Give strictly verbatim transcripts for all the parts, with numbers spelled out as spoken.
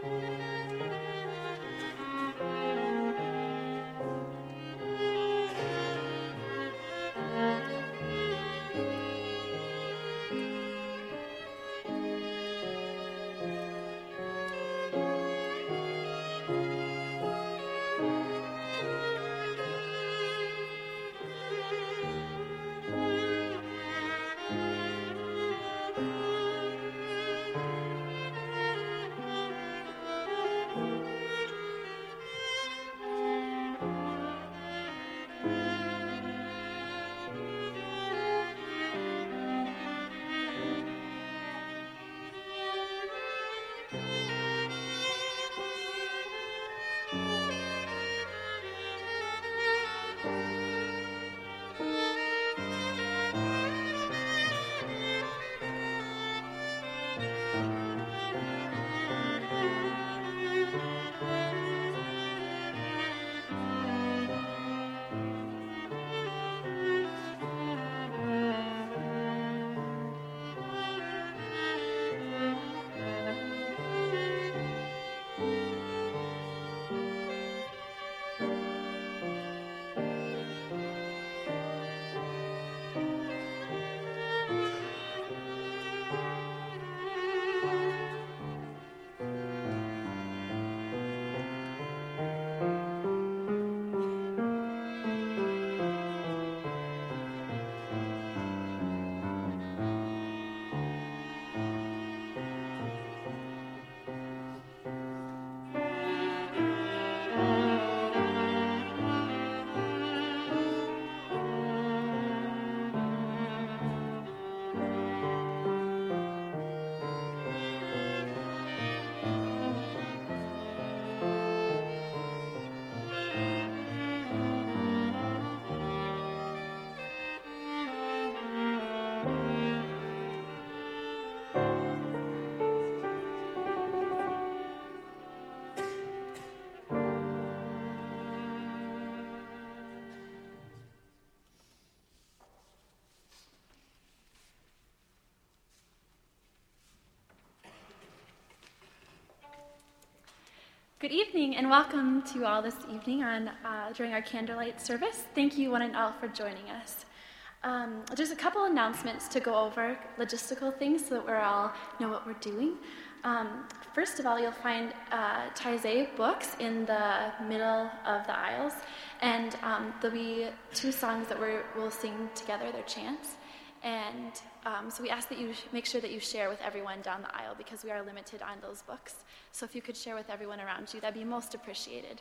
Good evening and welcome to all this evening on uh, during our candlelight service. Thank you one and all for joining us. Um, there's a couple announcements to go over, logistical things, so that we all know what we're doing. Um, first of all, you'll find uh, Taizé books in the middle of the aisles, and um, there'll be two songs that we're, we'll sing together, they're chants. And um, so we ask that you sh- make sure that you share with everyone down the aisle because we are limited on those books. So if you could share with everyone around you, that'd be most appreciated.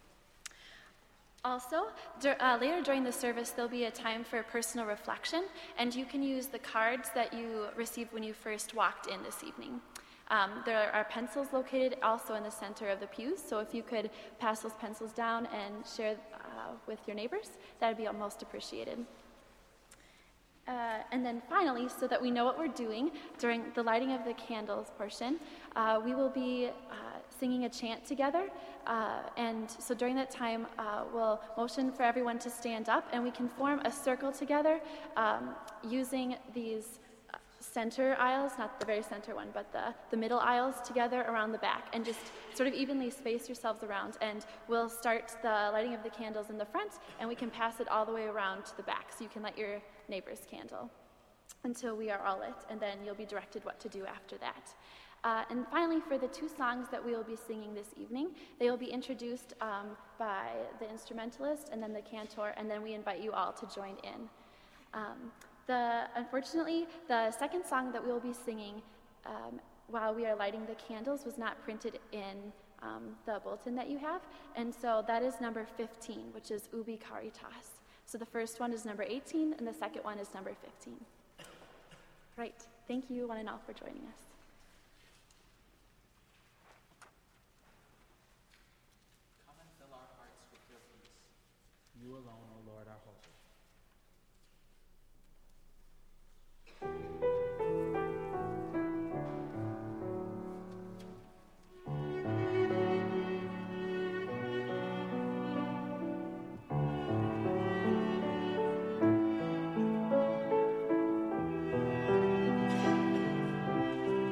Also, dur- uh, later during the service, there'll be a time for personal reflection, and you can use the cards that you received when you first walked in this evening. Um, there are pencils located also in the center of the pews, so if you could pass those pencils down and share uh, with your neighbors, that'd be most appreciated. Uh, and then finally, so that we know what we're doing during the lighting of the candles portion, uh, we will be uh, singing a chant together. Uh, and so during that time, uh, we'll motion for everyone to stand up, and we can form a circle together um, using these center aisles, not the very center one, but the, the middle aisles together around the back, and just sort of evenly space yourselves around. And we'll start the lighting of the candles in the front, and we can pass it all the way around to the back, so you can light your neighbor's candle until we are all lit, and then you'll be directed what to do after that. Uh, and finally, for the two songs that we will be singing this evening, they will be introduced um, by the instrumentalist and then the cantor, and then we invite you all to join in. Um, the, unfortunately, the second song that we will be singing um, while we are lighting the candles was not printed in um, the bulletin that you have, and so that is number fifteen, which is Ubi Caritas. So the first one is number eighteen, and the second one is number fifteen. Right. Thank you, one and all, for joining us. Come and fill our hearts with your peace. You alone, O Lord, our hope. Thank you.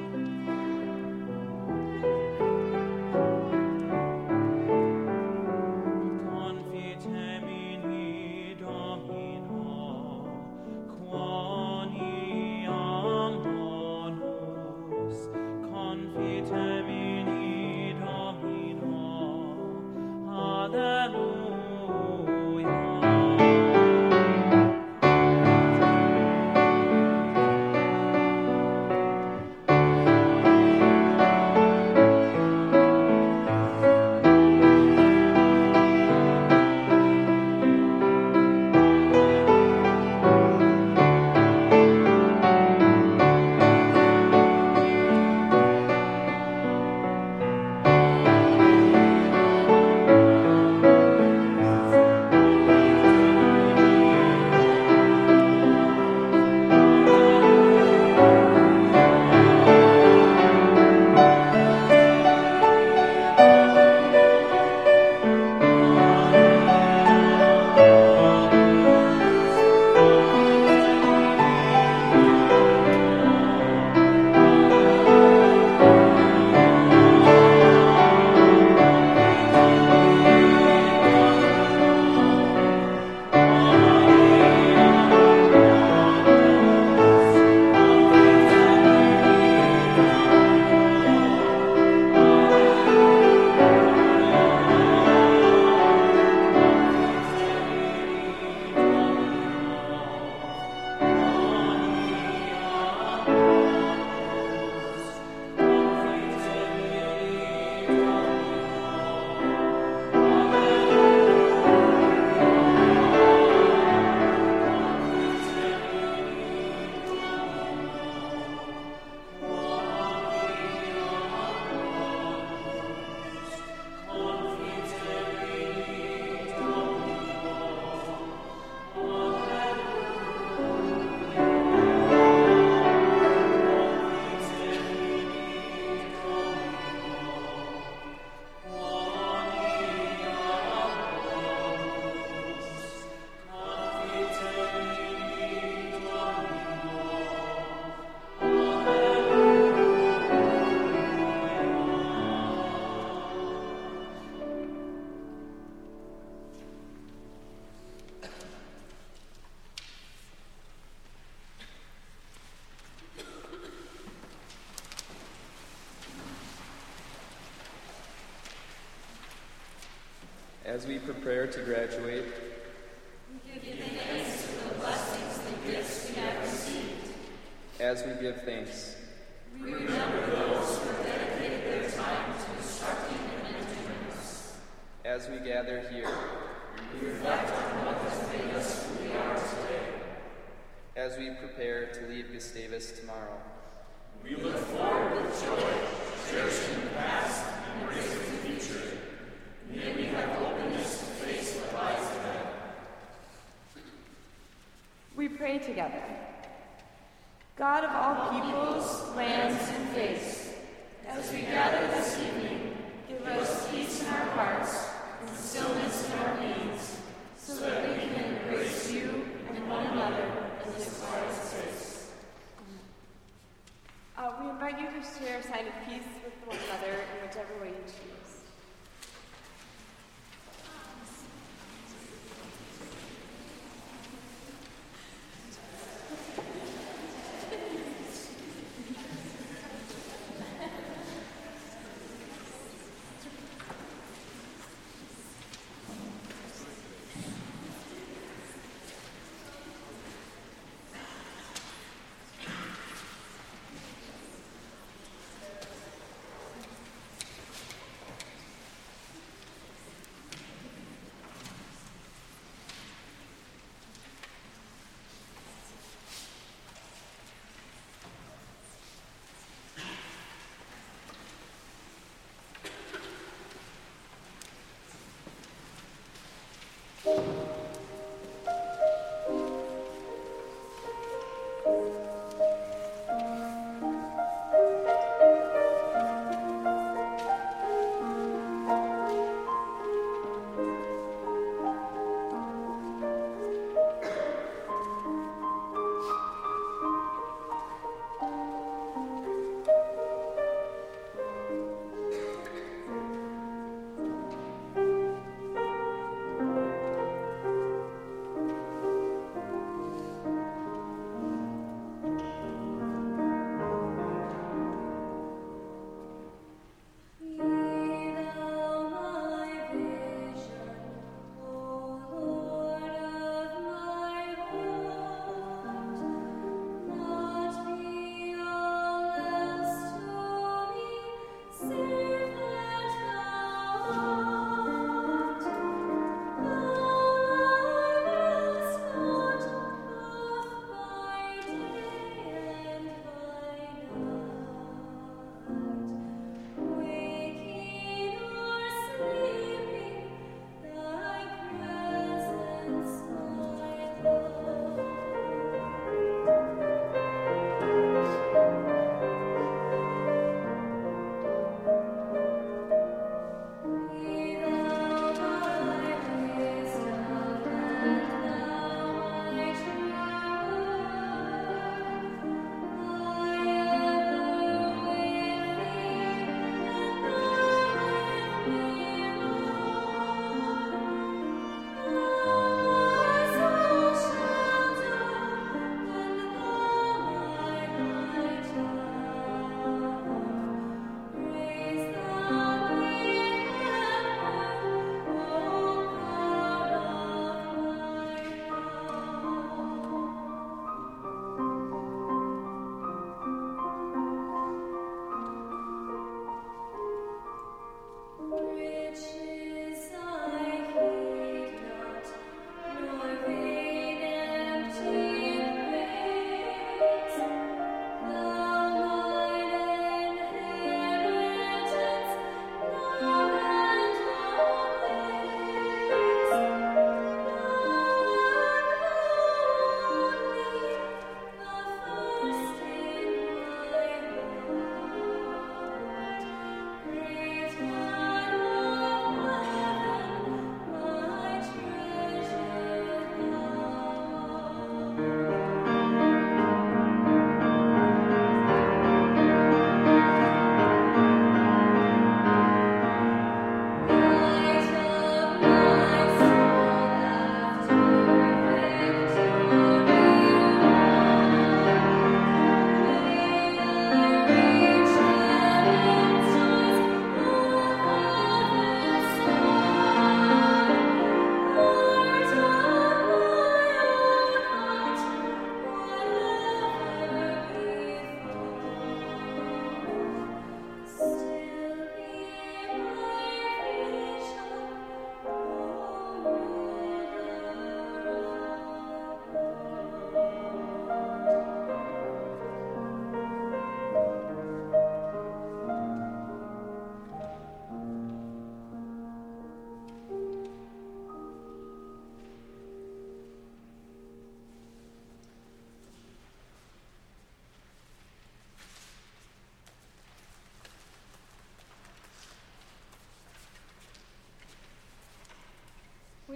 As we prepare to graduate, we give thanks for the blessings and gifts we have received. as we give thanks, We remember those who have dedicated their time to instructing and mentoring us. as we gather here, We reflect on what has made us who we are today. as we prepare to leave Gustavus tomorrow, We look forward with joy, cherishing the past and embracing the future. May we have openness to face what lies ahead. We pray together. God of all peoples, lands, and faiths, As we gather this evening, give us peace in our hearts and stillness in our beings, so that we can embrace you and one another in this Christ's face. uh, we invite you to share a sign of peace with one another in whichever way you choose.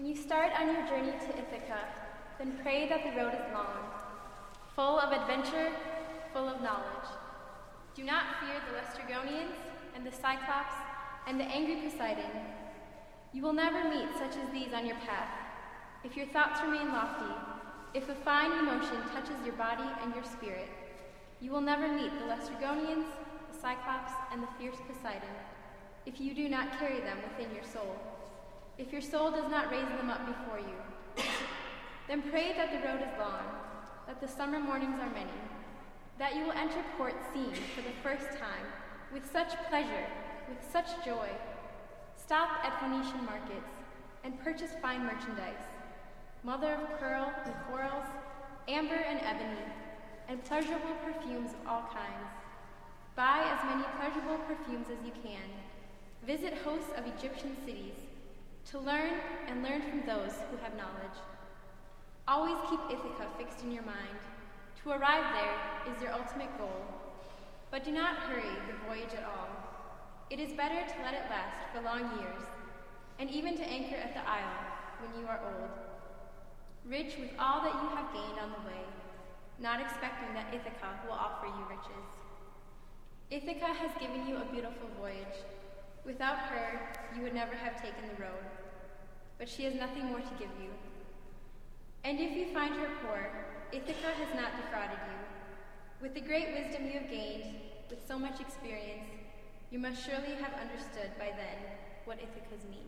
When you start on your journey to Ithaca, then pray that the road is long, full of adventure, full of knowledge. Do not fear the Laestrygonians and the Cyclops and the angry Poseidon. You will never meet such as these on your path. If your thoughts remain lofty, if a fine emotion touches your body and your spirit, you will never meet the Laestrygonians, the Cyclops, and the fierce Poseidon, if you do not carry them within your soul. If your soul does not raise them up before you, then pray that the road is long, that the summer mornings are many, that you will enter port seen for the first time, with such pleasure, with such joy. Stop at Phoenician markets and purchase fine merchandise, mother of pearl and corals, amber and ebony, and pleasurable perfumes of all kinds. Buy as many pleasurable perfumes as you can. Visit hosts of Egyptian cities, to learn and learn from those who have knowledge. Always keep Ithaca fixed in your mind. To arrive there is your ultimate goal. But do not hurry the voyage at all. It is better to let it last for long years, and even to anchor at the isle when you are old, rich with all that you have gained on the way, not expecting that Ithaca will offer you riches. Ithaca has given you a beautiful voyage. Without her, you would never have taken the road, but she has nothing more to give you. And if you find her poor, Ithaca has not defrauded you. With the great wisdom you have gained, with so much experience, you must surely have understood by then what Ithacas mean.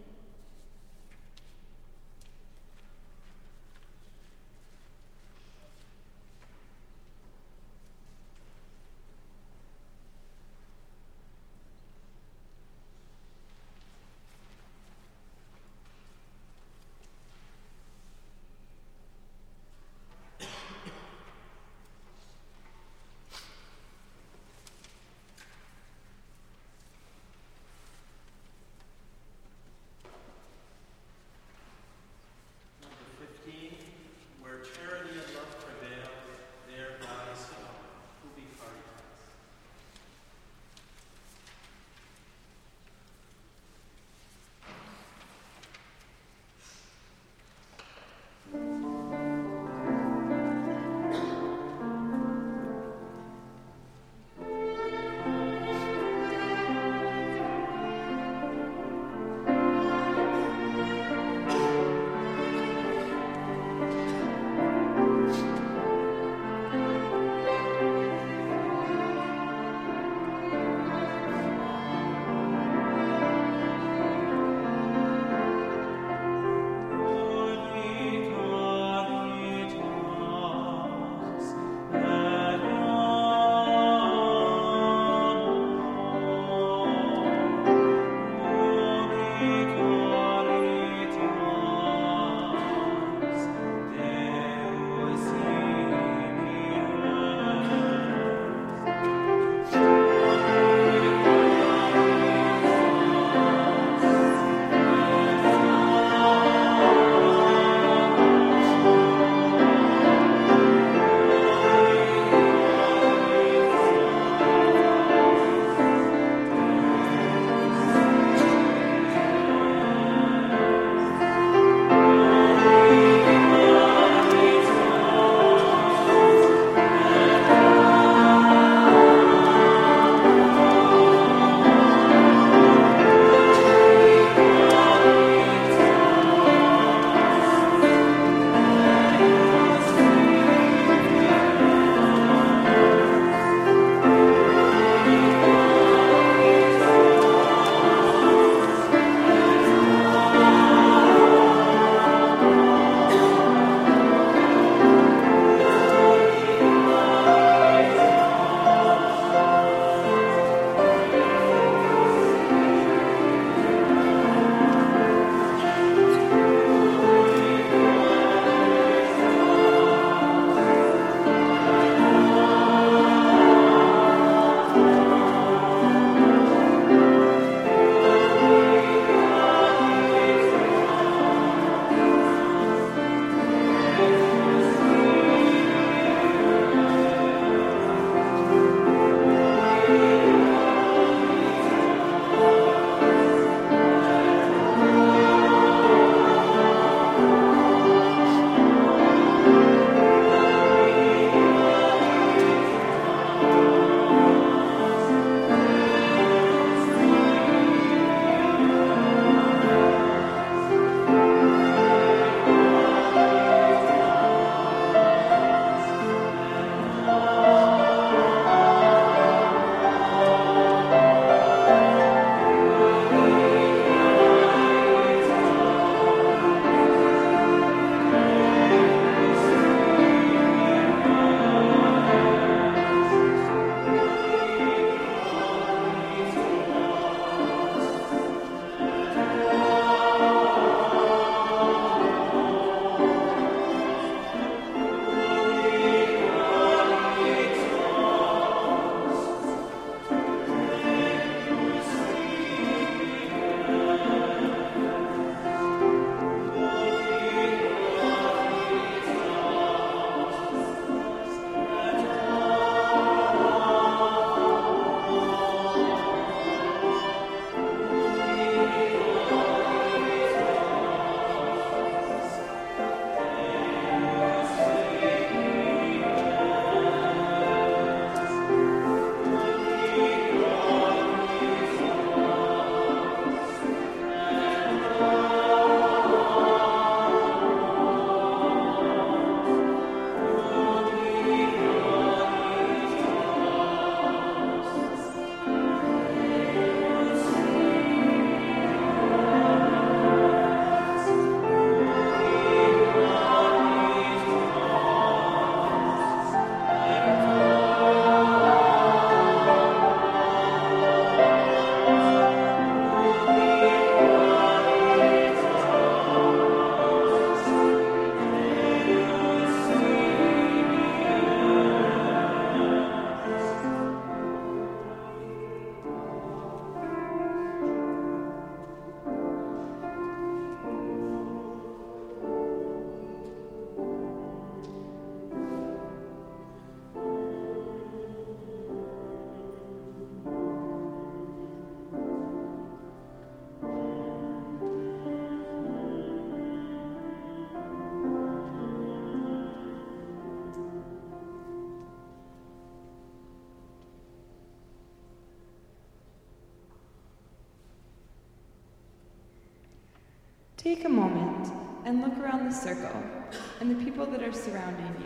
Take a moment and look around the circle and the people that are surrounding you.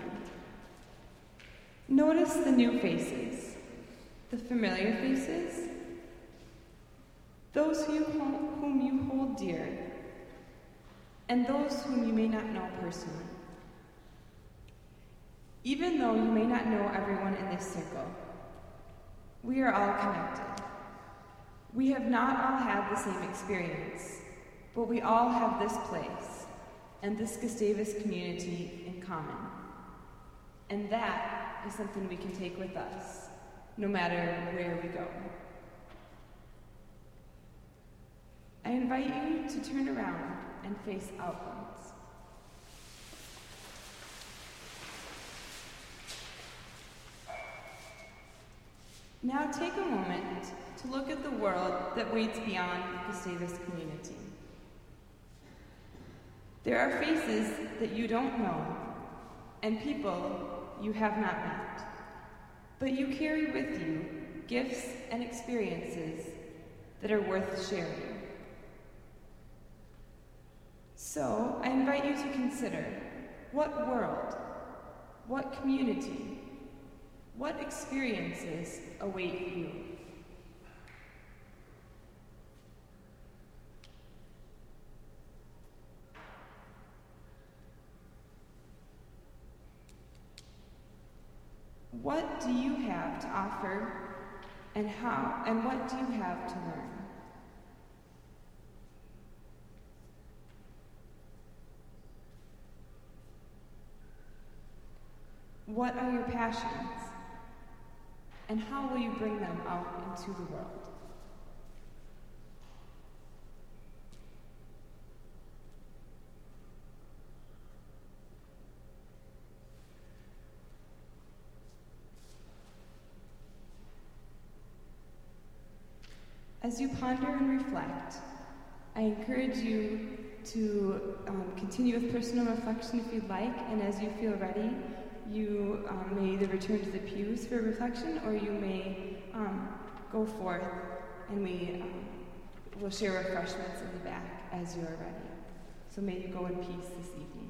Notice the new faces, the familiar faces, those who you hold, whom you hold dear, and those whom you may not know personally. Even though you may not know everyone in this circle, we are all connected. We have not all had the same experience, but we all have this place and this Gustavus community in common. And that is something we can take with us, no matter where we go. I invite you to turn around and face outwards. Now take a moment to look at the world that waits beyond Gustavus community. There are faces that you don't know, and people you have not met, but you carry with you gifts and experiences that are worth sharing. So, I invite you to consider what world, what community, what experiences await you. What do you have to offer, and how, and what do you have to learn? What are your passions, and how will you bring them out into the world? As you ponder and reflect, I encourage you to um, continue with personal reflection if you'd like, and as you feel ready, you um, may either return to the pews for reflection, or you may um, go forth and we um, will share refreshments in the back as you are ready. So may you go in peace this evening.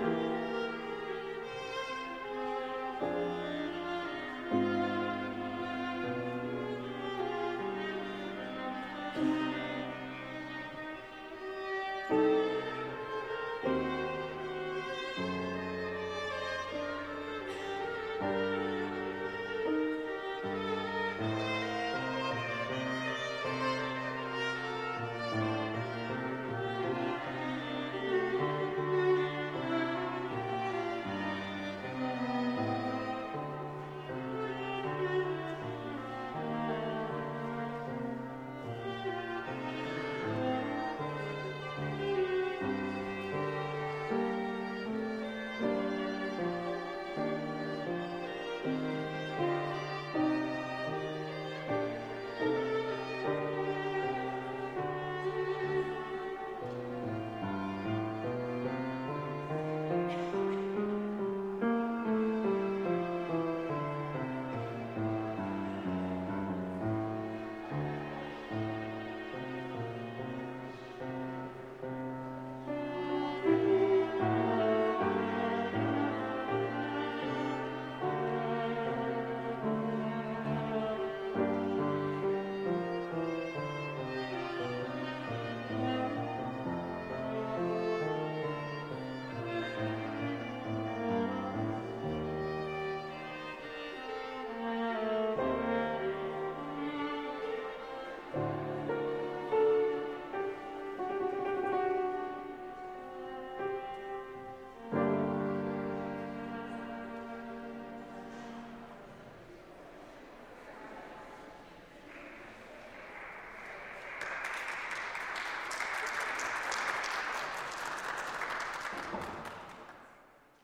Thank you.